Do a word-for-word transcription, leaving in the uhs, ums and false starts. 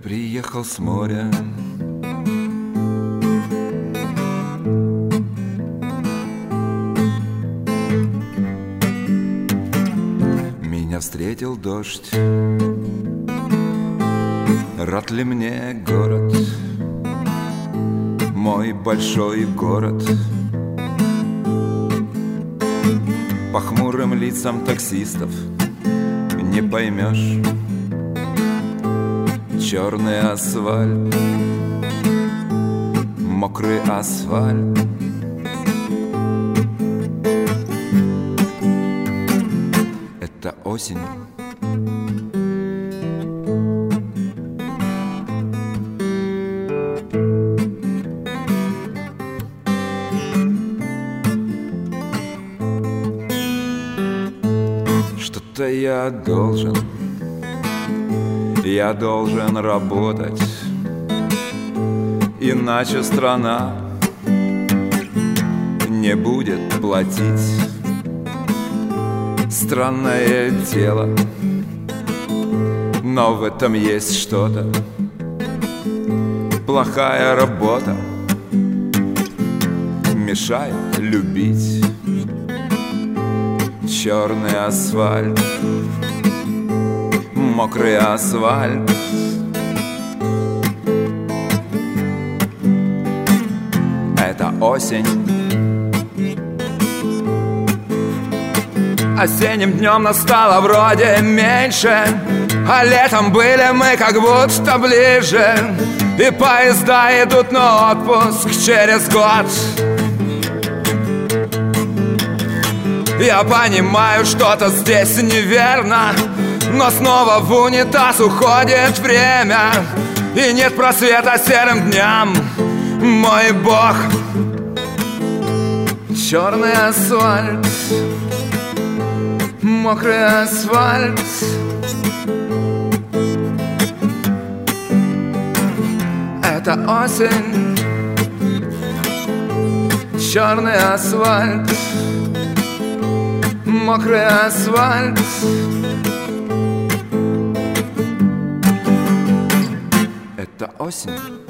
приехал с моря. Меня встретил дождь. Рад ли мне город, мой большой город? По хмурым лицам таксистов не поймешь. Черный асфальт, мокрый асфальт. Это осень. Что-то я должен, я должен работать, иначе страна не будет платить. Странное дело, но в этом есть что-то. Плохая работа мешает любить. Черный асфальт, мокрый асфальт. Это осень. Осенним днем нас стало вроде меньше, а летом были мы как будто ближе. И поезда идут на отпуск через год. Я понимаю, что-то здесь неверно, но снова в унитаз уходит время. И нет просвета серым дням, мой бог. Черный асфальт, мокрый асфальт. Это осень. Черный асфальт, мокрый асфальт. Это осень.